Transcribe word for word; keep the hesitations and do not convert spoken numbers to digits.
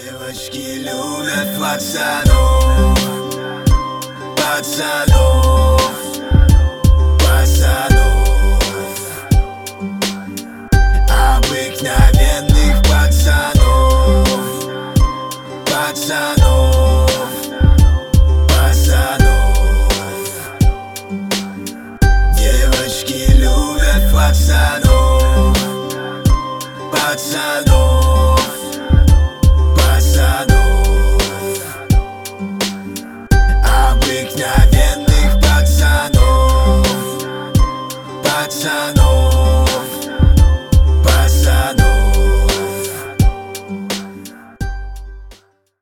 Девочки любят пацанов, пацанов, пацанов, обыкновенных пацанов, пацанов, пацанов. Девочки любят пацанов, пацанов, пацанов, обыкновенных.